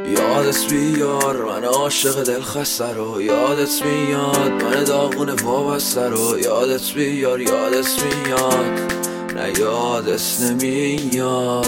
یادت بیار من عاشق دل خسته رو، یادت میاد من داغون وابسته رو، یادت بیار یادت میاد نه یادت نمیاد.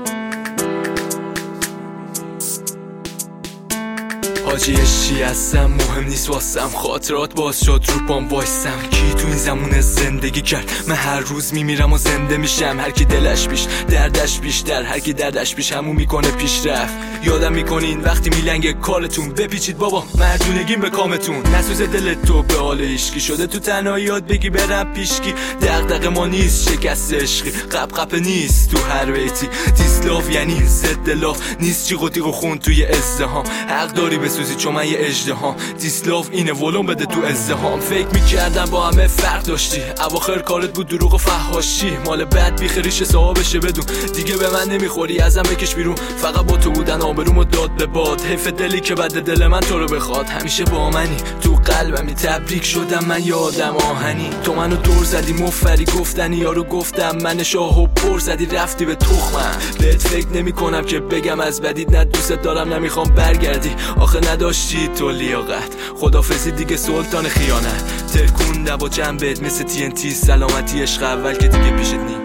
حاجی چی هستم مهم نیست واسم، خاطرات باز شد رو پام وایسم. کی تو این زمونه زندگی کرد؟ من هر روز میمیرم و زنده میشم. هر کی دلش بیش دردش بیشتر، هر کی دردش بیش همون میکنه پیشرفت. یادم میکنین وقتی میلنگ کالتون بپیچید بابا مردونگیم به کامتون. نسوز دل تو به حال عشقی شده تو تنهایی یاد بگی برم پیشکی. دغدغه ما نیست شکست عشقی، قپ نیست تو هر بیتی. دیسلاف یعنی ضد لاف نیست، چی قطیق و خون توی ازدهام. حق داری بسوزی چون من یه اژدهام. دیسلاف اینه ولوم بده تو ازدهام. فکر میکردم با همه فرق داشتی، اواخر کارت بود دروغ و فحاشی. مال بد بیخریش صاحبشه بدون، دیگه به من نمیخوری ازم بکش بیرون. فقط با تو بودن آبرومو داد به باد. حیف دلی که بعد دل من تو رو بخواد. همیشه با منی تو قلبمی، تبریک شدم من یه آدم آهنی. تو منو دور زدی مفری گفتنی یارو گفتم من شاهو پر زدی رفتی به تخمم. بهت فکر نمی کنم که بگم از بدید نه دوست دارم نمیخوام برگردی. آخه نداشتی تو لیاقت، خدافزی دیگه سلطان خیانت. ترکون دوا جنبت مثل TNT، سلامتی عشق اول که دیگه پیشت نی.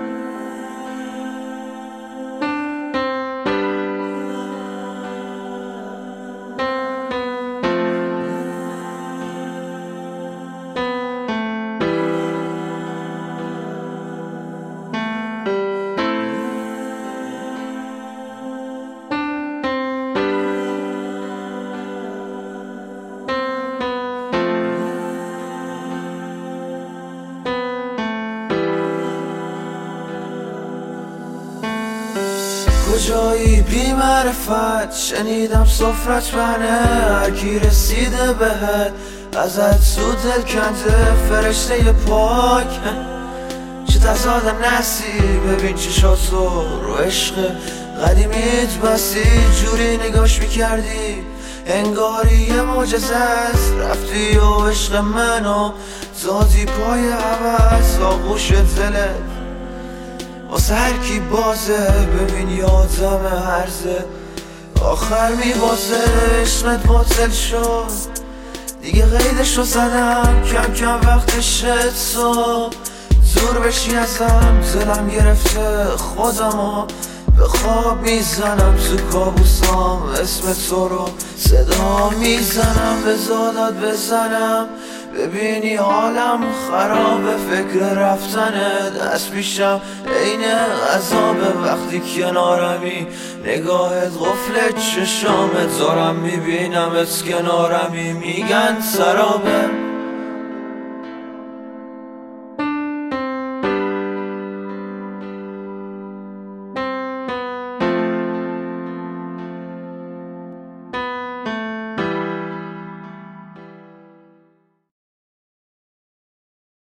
کجایی بی معرفت، شنیدم سفرت بنه. هر کی رسیده بهت ازت سود دل کنده، فرشته پاک چه تضاد نسی. ببین چشاتو رو عشق قدیمیت بسی، جوری نگاش میکردی انگاری یه معجزه است. رفتی و عشق منو زادی پای عوض، آغوش دلت واسه هر کی بازه. ببین یادم هرزه آخر میبازه. عشقت باطل شد دیگه قیدشو زدم، کم کم وقتشه تو زور بشی ازم. دلم گرفته خودمو به خواب میزنم، تو کابوسام اسم تو رو صدا میزنم. به زادات بزنم ببینی حالم خرابه، فکر رفتنه دست پیشم عین عذابه. وقتی کنارمی نگاهت قفل چشامت، دارم میبینمت کنارمی میگن سرابه.